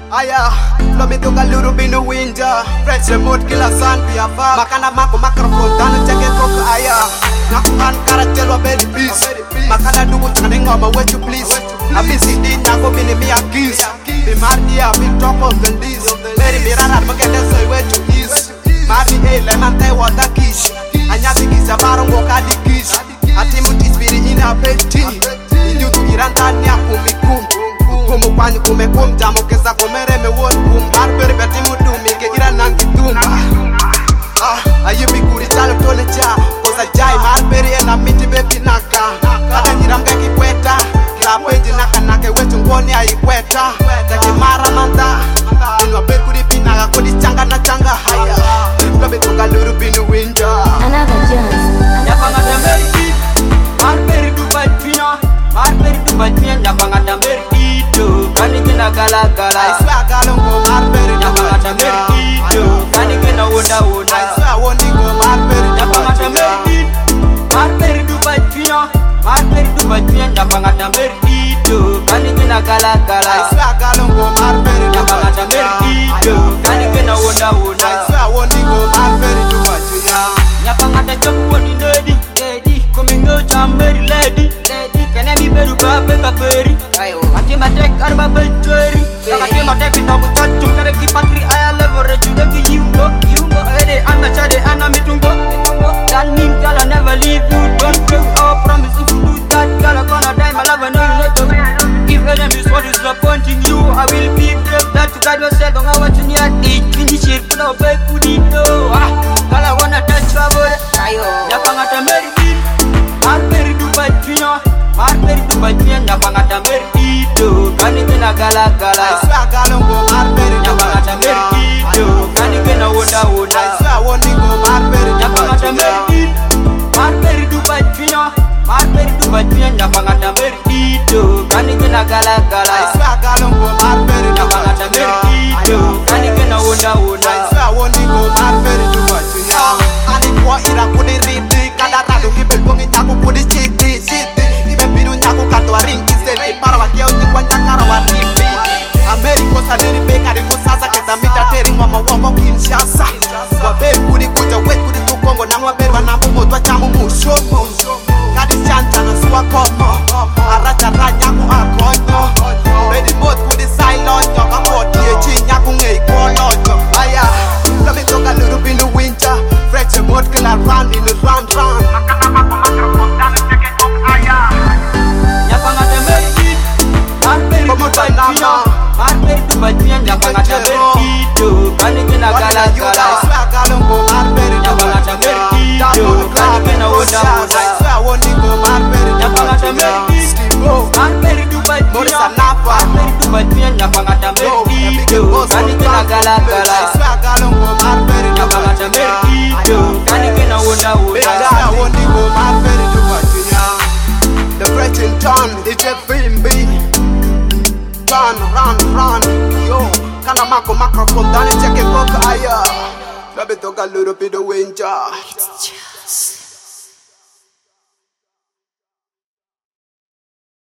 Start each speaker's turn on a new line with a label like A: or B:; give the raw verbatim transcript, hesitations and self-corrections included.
A: Aya, lo me toca luru binu winja. Fresh remote kila san pia fa. Makana mako microphone tano cheke koka aya. Nakukan kara chelo very peace. Makana dugu chane ngoma wait you please. Abisi di nako bini mi akis. Bi mardi ya bi top of the list. Very mirara magende so wait you is. Mardi hey lemon te water kish. Anya bigisa barongo kadi kish. Ati mutis biri ina peti. Inyutu iranda ni akumikum. Kumu kwanyu kumekum jamo kesa komere me won kum. Barberi beti mudumi ke ira nangi tumba. Ah, ayubi kuri chalo tole cha. Kosa jai barberi ena miti bebi naka. Kata nyiram kaki kweta. Kila peji naka nake wetu ngoni aikweta. Taki mara manda. Inwa beku kuri pinaga kodi changa na changa haya. Lobe toka luru binu winja.
B: Another Jones.
C: Nyapanga tamberi Barberi dubai pina. Barberi dubai pina. Nyapanga tamberi ito. Kani kina gala gala.
A: I swear galongo barberi
C: Nyapanga tamberi ito. Kani kina wonda wonda.
A: I swear wondigo barberi
C: Nyapanga tamberi Barberi dubai pina. Barberi dubai pina. Nyapanga tamberi ito. Kani kina gala gala.
A: I swear galongo barberi
C: Nyapanga tamberi ito. Kani kina wonda wonda.
A: I swear wondigo barberi dubai.
C: Nyapanga tajabu woni lady lady. Komingo chamberi lady lady. Kene mi beru babe kaperi. Ayo ati matek arba bejeri. Ati matek pitabu chachum kare ki patri aya leverage you dey you go you go. Ede ana chade ana mitungo mitungo. That mean girl I never leave you. Don't break our promise if you do that. Girl I gonna die my love I know you not to. If enemy is what is disappointing you, I will be brave that to guide yourself. Don't go watching your dick. Finish shit put up back with it. Ah, girl I wanna touch your body. Ayo nyapanga tamberi Barberi dubai pina. Barberi dubai pina. Nyapanga tamberi ito. Kani kina gala gala.
A: I swear galongo barberi
C: Nyapanga tamberi ito. Kani kina wonda wonda.
A: I swear wondigo barberi
C: Nyapanga tamberi Barberi dubai pina. Barberi dubai pina. Nyapanga tamberi ito. Kani kina gala gala.
A: I swear galongo barberi
C: Nyapanga tamberi ito. Kani kina wonda wonda.
A: I swear wondigo barberi dubai. Ani kwa ira kudi riti. Kada radu kibe kongi nyaku kudi chiti chiti. Ibe biru nyaku katwa ringi senti. Para wakia uti kwa nyakara wa ripi. Ameriko sadiri beka riko sasa. Kesa mita teri ngoma wongo Kinshasa. Waberi kudi kuja wet kudi tukongo. Na waberi wanabu motwa chamu mushomo. Kadi chanta na suwa komo. Aracha ranyaku akonyo. Bedi mot kudi sailonyo. Kamoti echi nyaku ngei kolonyo. Aya, lami toka luru binu winter. Fresh remote kila run in the run run.
C: Nyapanga tamberi Barberi dubai pina. Barberi dubai pina. Nyapanga tamberi ito. Kani kina gala gala.
A: I swear galongo barberi
C: Nyapanga tamberi ito. Kani kina wonda wonda.
A: I swear wondigo barberi
C: Nyapanga tamberi Barberi dubai pina. Barberi dubai pina. Nyapanga tamberi ito. Kani kina gala gala.
A: I swear galongo barberi
C: Nyapanga tamberi ito. Kani kina wonda wonda.
A: I swear wondigo barberi The Fresh in town, it's a film B. Run, run, run, yo. Kana mako microphone, dani cheke koka aya. Labe toka luru pido winja.